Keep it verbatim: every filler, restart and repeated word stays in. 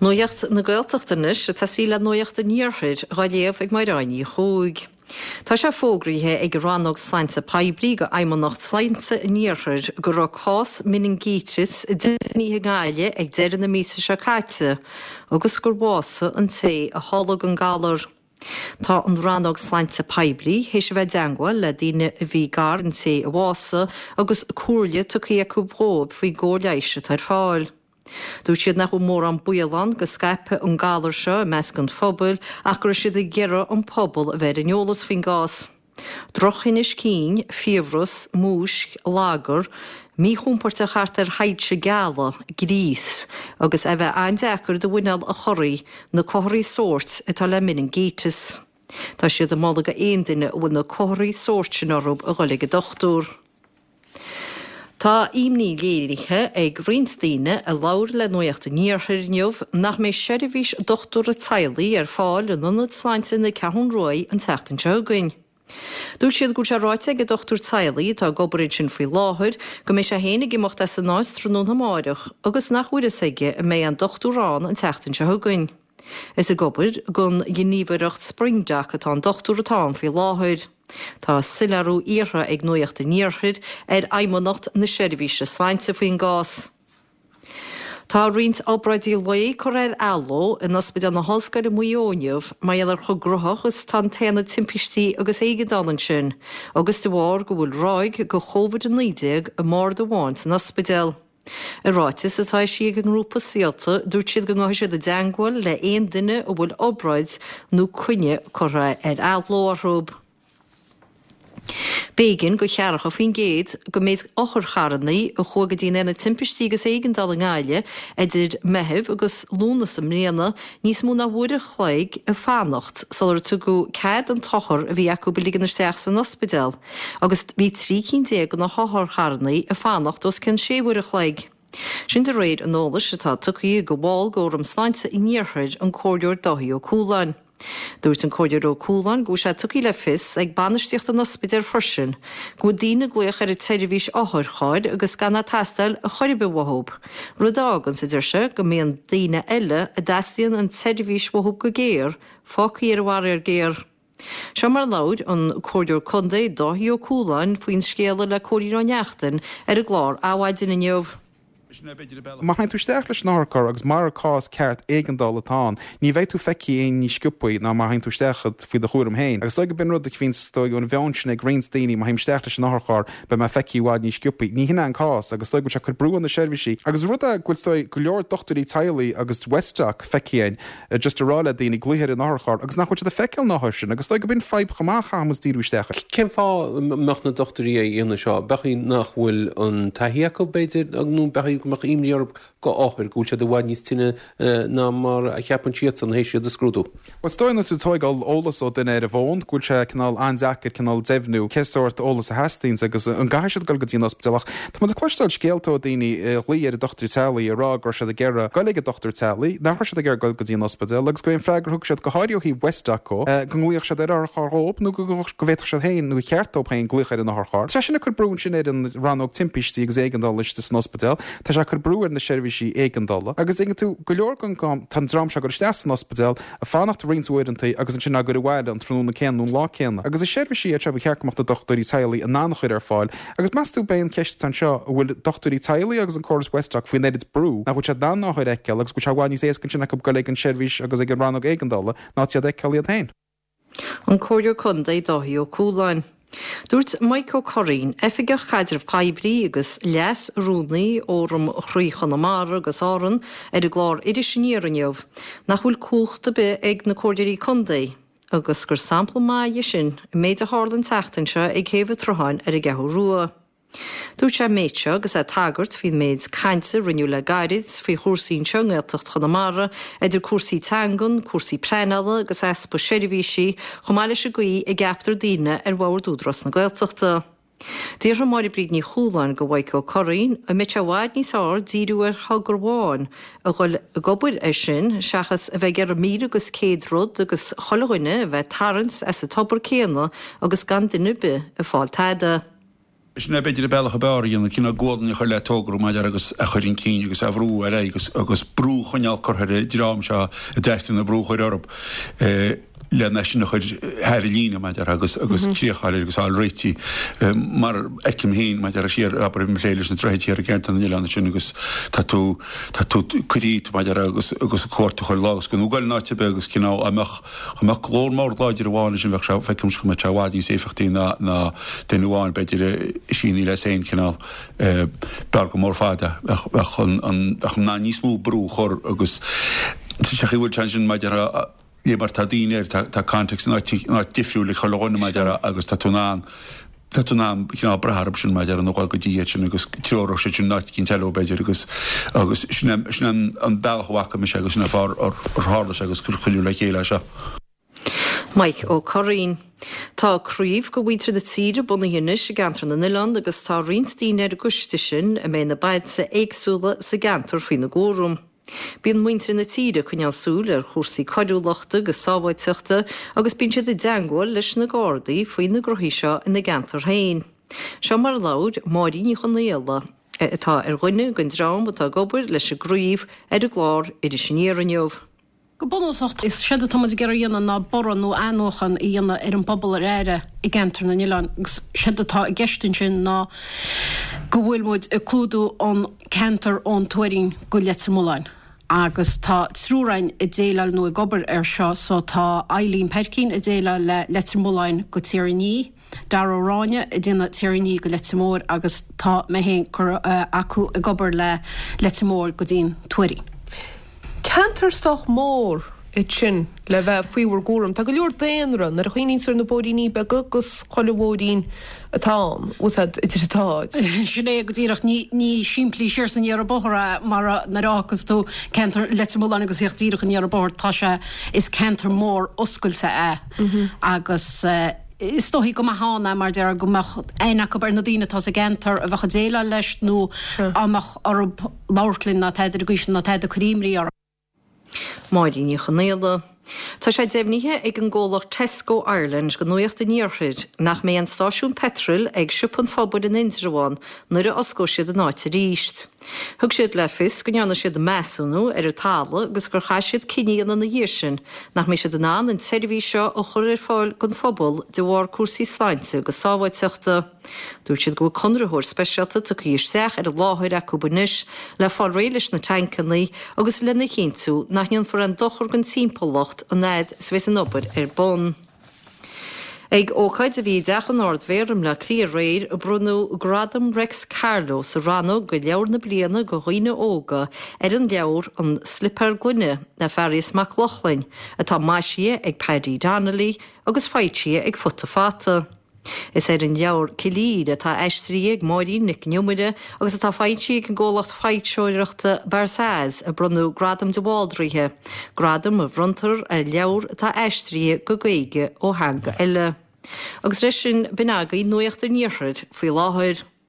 Nuacht na Gaeltachtanis a tasíla nuacht a níorthid ráléamh ag mairáinní chúig. Tá sé fógrathe ag rannog Sainte Paibrí go aimimanacht Sainte níorthid go ra cás meningitis díníthe gáile ag deireadh na mísa se caite, agus gur bhása an té a hálag an galar. Tá an rannog Sainte Paibrí hééis bheith deangáil le dtíine a bhí gar an té a bhása agus cuairle tucha acu brób faoi ggóleise tar fáil. Dúirt siad nach mór an bualan go scape an galar seo a measc an phobal ach gur siad a ggéire an pobl a bheith in eolas fin gás. Drochin is cín, fiomhras, múisc, lágar, mí chúmparta chartar haid se geala, grís, agus a bheith aindechar do bhuineal a choraí na choirí sórt atá le meningitis. Tá siad a mála go aon duine bhfuil na choirí sórt sin orb a ghoilge dochtúr. Tá imní léirithe ag Rinstíine a lair le nuacht a níorthirneomh nach mé seirbhís dochtúr a tailaí ar fáil an nunad Sainte na Ceann Roy an teachtain teagain. Dúirt siad go se ráite go dochtúr tailaí tá gobarid sin faoi láthir go mé sé héna gimocht as an náis trúnún hamáireach agus nachhuiire saige a mé an dochtúrán an teachtain teagain. Is a gobair gon gníomhaireacht Springdeach atá an dochtúr atá faoi láthir. Tá silarú íortha ag nuacht a níorthid ar aimimanacht na seirbhíse Sainte faoin gás. Tá rint ábráidí le chu ar ealló in ospidal na hoscair i Muíoinmh mai elar chu gruthagus tá téanna timpistí agus éigedálan sin, agus do bhár go bhfuil ráig go chomhad an lídeag a mór do bháint an ospidal. I ráitis atá si ag an grúpa síalta dúirt siad go ngáis siad a deangáil le aon duine ó bhfuil óbráid nó cuine chu ar ealló arthób. Bégin go chearach a fin géad go méid ochar charnaí a chuga dtíine na timpistí agus éigendal an gáile idir mehebh agus lúnas am réana níos múna bhuaire chléig a fánacht solar tú go cead an tochar a bhí acu biligan isteach san ospidal, agus bhí trí cinn déag go na hothar charnaí a fánacht os cin sé bhuaire chléig. Sin de réad an ólas atá tucaí go bháil góm Sainte i níorthid an cóideoir dothaí ó Cúláin. Dúirt an cóideoir ó Cúláin go sé tucaí le fis ag banisteocht an ospidal freisin, go dtíine gluoch ar a teirbhís áthircháid agus gan na teastal a choirbe bhthób. Rud ágan sa dúirse go mbíonn daoine eile a d'eastaíonn an teirbhís bhthób go géir, fácaí ar bhhair ar géir. Seo mar leabhar an cóideoir condaí dothaí ó Cúláin faoin scéala le cóirín neachtain ar a glár áhaid in inniuh. Má hain tú steach leis náchar agus mar cás ceart éigendal atá, ní bheith tú feici é ní sciúpaí ná má hain tú stechad fao de chuúm héin. Agus le go bin rud a vín sto an bhein sin ag Rinstíine má haim steach leis náchar be me feici bhád ní sciúpaí. Ní hinna an cás agus le go se chu brú an na seirbhísí. Agus ruda gúil stoi go leor dochtarí tailaí agus Westeach feiceáin just a rála daoine glúthair an náchar agus nach chuid a feiceil náthir sin agus le go bin feib chamácha amas díú steach. Cem fá meach na dochtarí é dhéana seo, bechaí nach bhfuil an taíacail beidir ag nó bechaí go imníorb go áthir gúil se do bhaid níos tíine ná mar a cheapan siad san hééis siad a scrúdú. Well stoinna tú toigáil ólas ó duine ar a bhin, gúil se canál anzeachar canál deimhnú, ceúirt ólas a Hastings agus an gaiisiad goil go dtíana ospidalach. Tá mu a cloisteil scéaltó daoine lí ar a dochtar tealaí a rá gur se a ggéire goige dochtar tealaí, nach se a ggéir goil go dtíana ospidal, agus go on freigur thug siad go háiríoí Westeach go glíoch se ar ar cháróp nó go go bhéach se héin nó cheartó hain gluchar in nachthar. Tá sinna chu brún sin ar an ranóg timpistí agus éigendal leis an ospidal, Tá se chu brúir na seirbhísí éigendala, agus ige tú go leor gan tan drám se gur steas an ospidal a fánacht rinsúirantaí agus an sin gur bhhaile an trúna ceanú lá céanna. Agus a seirbhísí a se cheachach a dochtarí tailaí a nánachuir ar fáil, agus meú ben ceist tan seo bhfuil dochtarí tailaí agus an choras Westeach faoin éidir brú, nach chuid se dá náchuir eiceil agus go se bhhaní sé gan sinna go goléig an seirbhís agus ag an rannog éigendala ná tiad eiceil iad hain. An cóideoir condaí dothaí ó Cúláin. Dúirt Michael Corrine efigech chaidir Paibrí agus leas rúnaí órm chríchan na mar agus áran ar a glár idir sinníaraniuh, nach bhfuil cúchta be ag na cóidirí condaí, agus gur sampla máide sin méid a hálan teachtain se ag chéimh troáin ar a gceithú rua. Dúirt sé méidse agus é tagart hí méid cainte rinneú le gairid fao chósaín teangailteacht Chonamara idir cuasaí teangan, cuasaí prenala agus espa seirbhísí chomáile se goí i gceaptar daoine ar bhhair dúdras na Gaeltachta. Dír ha mar bríd ní Chúláin go Michael Corrine a mit se bhhaid níos ár díú ar thugur bháin a ghoil a gobair é sin seachas a bheith ar mí agus céad rud agus cholaghine bheith tarrans as a tobar céanna agus gan duine be a fáil taide. Isna beidir bellach beíon cinna ggódan chu le tógrú maidir agus a chuirn cíine agus a bhrú a agus agus brú chuineal chuthair drám seo a deistú na brúchair orb le neisina chuir heir lína maidir agus agus tríochair agus á réití mar ecim hín maidir a siar a léiles na treití ar a gentan Níland sin agus tú tú chuíit maidir agus agus cuarta chuir lágus go núgáil náte be agus cinná amach amach glór mór láidir bháin sin bheith fecim go me tehádaí séfachtí na na den bháin beidir síní le sé cinál bar go mór fáda an ná níos mú brú chur agus se bhfuil sin maidir Lieber tadíir tá context ná difriúla choláinna maidir agus tatúnáán tatúnáán cinná brathb sin maidir an nóáil go ddíhéad sin agus teoró sé sin náit cinn telóbeidir agus agus sin an bailachhacha me agus sinna fár ar hála agus chuilú le chéile se. Mike ó Corín. Tá críomh go bhuitre de tíre buna dhéis a gantar na Níland agus tá rionstíine ar guiste sin a mé na baid sa éagsúla sa gantar faoin na ggórum. Bíon muintre na tíre chuneal súl ar chósaí coiúlachta go sábhaidteachta agus bíon siad i deangáil leis na gádaí faoin na grothí seo in na gantar hain. Seo mar lád máiríní chun naéala atá ar ghuine gon drám atá gobar leis a gríomh ar a glár idir sinnéar aniuh. Go bonúsacht is siad Thomas gur dhéana ná boran nó anóchan i dhéana ar an pobl ar éire i gentar na Níland siad atá i gceistin sin ná go bhfuil muid a clúdú an cantar ón tuairín go leitrimúlain. Agus tá trúrain i déile nó i gobar ar seo so tá Eileen Perkin i déile le leitrimúlain go tíirní, Dar óráine i dtíana tíirní go leitrimór agus tá mé hén acu i gobar le leitrimór go dtíon tuairín. Cantar soch mór i sin le bheith faoihar gúram. Tá go leor déanran ar a chuoín sur na bódaí be agus choilehódaín atá úsad idir atáid. Sinné go dtíireach ní siimplí siir san ar bothra mar narágus tú cantar leitrimúlain agus íocht díireach an ar bothir tá se is cantar mór oscailsa é agus Is tóí go hána mar dear go éach go Bernardína tá a gentar a bhecha déile leis nó amach orb láirlinn na teidir goisi na teid a choríimrí ar. Máiríní chunéile. Tá sé déimníthe ag an ggólach Tesco Ireland go nuocht a níorthid nach mé an stáisiún petrol ag siúpan fábud in Indraháin nuair a oscó siad a náit a ríist. Thug siad le fis go neanna siad measúnú ar a tála agus gur cha siad ciníana na dhíir sin nach mé siad an an in seirbhí seo ó chur ar fáil gon phobal de bhhar cuasaí sláinte go sábhaidteachta. Dúirt siad go conrathóir speisialta tu íos seach ar a láthir acu bunis le fáil réiles na tancannaí agus lena chéintú nach níon for an dochar gon tímpolacht an néid svéis an obair ar bon. Ag óchaid a bhí dechan ordmhérim le clí réir a brunú Gradam Rex Carlo sa ranó go leabhar na bliana go dhaoine óga ar an leabhar an slipper glunne na Ferris Mac Lochlainn atá maisí ag Paddy Donnelly agus feití ag futta fata. Is ar an leabhar cilíd atá eistrí ag máirín nic neumuide agus atá feití ag an ggólacht feitseoireachta Barsáis a brunú Gradam de Baldrithe. Gradam a bhrontar ar leabhar atá eistrí go gaige ó hanga eile. Agus reis sin binagaí nuocht a níorthid faoi láthir.